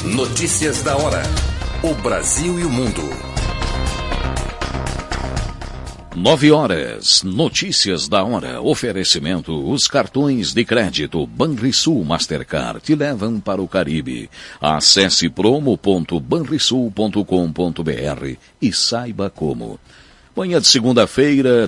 Notícias da hora. O Brasil e o mundo. 9h. Notícias da hora. Oferecimento. Os cartões de crédito Banrisul Mastercard te levam para o Caribe. Acesse promo.banrisul.com.br e saiba como. Manhã de segunda-feira,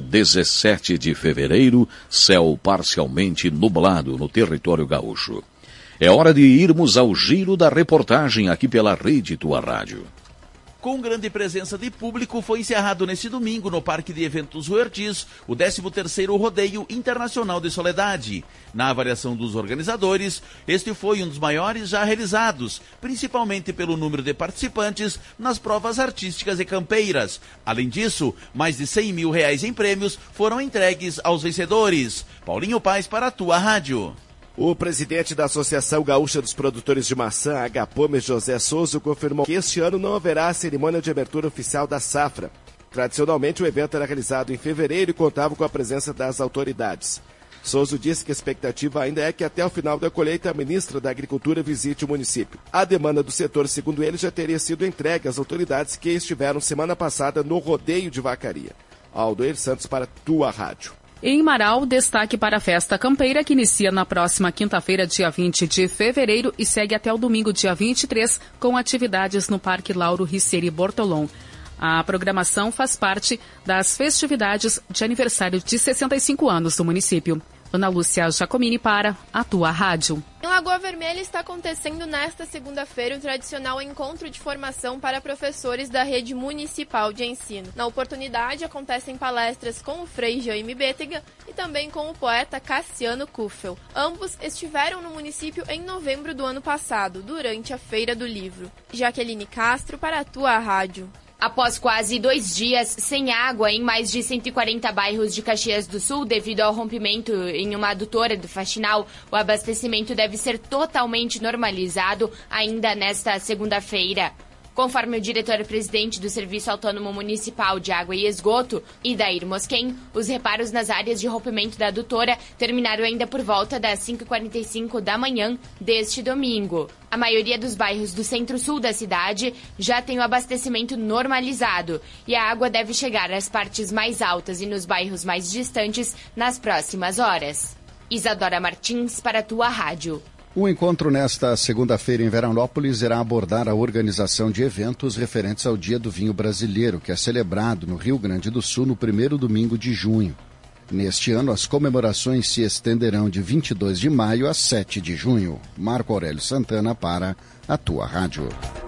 17 de fevereiro, céu parcialmente nublado no território gaúcho. É hora de irmos ao giro da reportagem aqui pela Rede Tua Rádio. Com grande presença de público, foi encerrado neste domingo no Parque de Eventos Huertis o 13º Rodeio Internacional de Soledade. Na avaliação dos organizadores, este foi um dos maiores já realizados, principalmente pelo número de participantes nas provas artísticas e campeiras. Além disso, mais de R$100 mil em prêmios foram entregues aos vencedores. Paulinho Paes para a Tua Rádio. O presidente da Associação Gaúcha dos Produtores de Maçã, Agapome, José Souza, confirmou que este ano não haverá cerimônia de abertura oficial da safra. Tradicionalmente, o evento era realizado em fevereiro e contava com a presença das autoridades. Souza disse que a expectativa ainda é que até o final da colheita a ministra da Agricultura visite o município. A demanda do setor, segundo ele, já teria sido entregue às autoridades que estiveram semana passada no rodeio de Vacaria. Aldoir Santos para Tua Rádio. Em Marau, destaque para a festa campeira que inicia na próxima quinta-feira, dia 20 de fevereiro e segue até o domingo, dia 23, com atividades no Parque Lauro Ricieri Bortolom. A programação faz parte das festividades de aniversário de 65 anos do município. Ana Lúcia Giacomini para a Tua Rádio. Em Lagoa Vermelha está acontecendo nesta segunda-feira o tradicional encontro de formação para professores da rede municipal de ensino. Na oportunidade acontecem palestras com o Frei Jaime Bétega e também com o poeta Cassiano Kuffel. Ambos estiveram no município em novembro do ano passado, durante a Feira do Livro. Jaqueline Castro para a Tua Rádio. Após quase 2 dias sem água em mais de 140 bairros de Caxias do Sul, devido ao rompimento em uma adutora do Faxinal, o abastecimento deve ser totalmente normalizado ainda nesta segunda-feira. Conforme o diretor-presidente do Serviço Autônomo Municipal de Água e Esgoto, Idair Mosquen, os reparos nas áreas de rompimento da adutora terminaram ainda por volta das 5h45 da manhã deste domingo. A maioria dos bairros do centro-sul da cidade já tem o abastecimento normalizado e a água deve chegar às partes mais altas e nos bairros mais distantes nas próximas horas. Isadora Martins para a Tua Rádio. O encontro nesta segunda-feira em Veranópolis irá abordar a organização de eventos referentes ao Dia do Vinho Brasileiro, que é celebrado no Rio Grande do Sul no primeiro domingo de junho. Neste ano, as comemorações se estenderão de 22 de maio a 7 de junho. Marco Aurélio Santana para a Tua Rádio.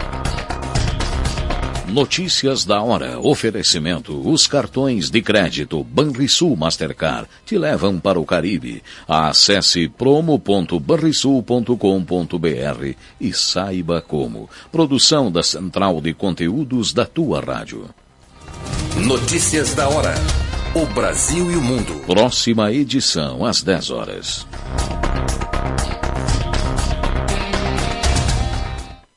Notícias da hora. Oferecimento. Os cartões de crédito Banrisul Mastercard te levam para o Caribe. Acesse promo.banrisul.com.br e saiba como. Produção da Central de Conteúdos da Tua Rádio. Notícias da hora. O Brasil e o mundo. Próxima edição às 10 horas.